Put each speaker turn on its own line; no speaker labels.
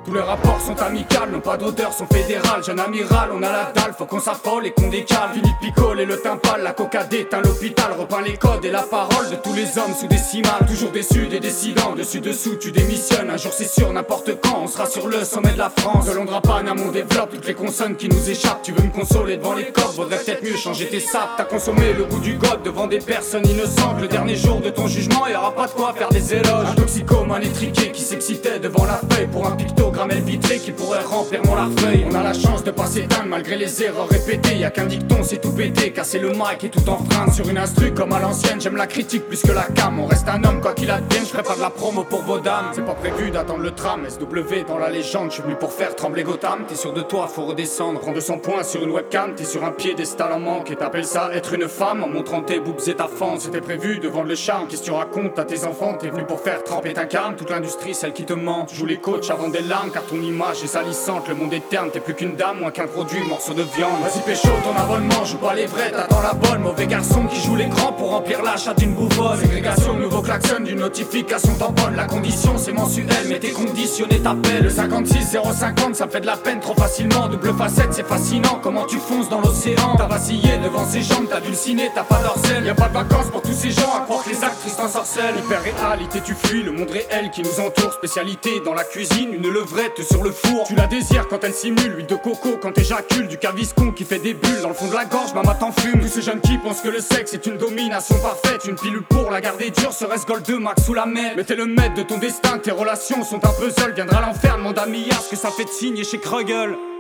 Tous les rapports sont amicales, n'ont pas d'odeur, sont fédérales. Jeune amiral, on a la dalle, faut qu'on s'affole et qu'on décale. Fini de picoler le timpal, la coca déteint l'hôpital. Repeint les codes et la parole de tous les hommes sous décimales. Toujours déçus des décidants, dessus dessous tu démissionnes. Un jour c'est sûr, n'importe quand, on sera sur le sommet de la France. De Londres à Paname, on développe toutes les consonnes qui nous échappent. Tu veux me consoler devant les coffres, vaudrait peut-être mieux changer tes sapes. T'as consommé le goût du god devant des personnes innocentes. Le dernier jour de ton jugement, y'aura pas de quoi faire des éloges. Un toxicomane étriqué qui s'excitait devant la feuille pour un pictogramme vitré qui pourrait remplir mon larfeuille. On a la chance de pas s'éteindre malgré les erreurs répétées. Y'a qu'un dicton, c'est tout pété, casser le mic et tout enfreindre. Sur une instru comme à l'ancienne, j'aime la critique plus que la cam. On reste un homme quoi qu'il advienne, je ferai pas de la promo pour vos dames. C'est pas prévu d'attendre le tram, SW dans la légende. Je suis venu pour faire trembler Gotham. T'es sûr de toi, faut redescendre. Prends 200 points sur une webcam, t'es sur un piédestal en manque. Et t'appelles ça être une femme en montrant tes boobs et ta fente. C'était prévu de vendre le charme, qu'est-ce que tu racontes à tes enfants? T'es venu pour faire tremper ta carne. Toute l'industrie, celle qui te ment. Tu joues les coachs avant des larmes car ton image est salissante. Le monde est terne, t'es plus qu'une dame, moins qu'un produit, morceau de viande. Vas-y pécho ton abonnement, joue pas les vrais, t'attends la bonne. Mauvais garçon qui joue l'écran pour remplir l'achat d'une bouvonne. Ségrégation, nouveau klaxon d'une notification tamponne. La condition c'est mensuel, mais t'es conditionné, t'appelles. Le 56 050, ça me fait de la peine trop facilement. Double facette, c'est fascinant, comment tu fonces dans l'océan. T'as vacillé devant ces jambes, t'as dû le ciné, t'as pas d'orcelle. Y'a pas de vacances pour tous ces gens, à croire que les actrices t'ensorcellent. Hyper réalité, tu fuis le monde réel qui nous entoure. Spécialité dans la cuisine, une levrette sur le four. Tu la désires quand elle simule, l'huile de coco quand t'éjacules. Du caviscon qui fait des bulles dans le fond de la gorge, maman t'en fume. Tous ces jeunes qui pensent que le sexe est une domination parfaite. Une pilule pour la garder dure, serait-ce Gold 2 Max sous la mer. Mais t'es le maître de ton destin, tes relations sont un puzzle. Viendra l'enfer, demande à milliards ce que ça fait de signer chez Krugel.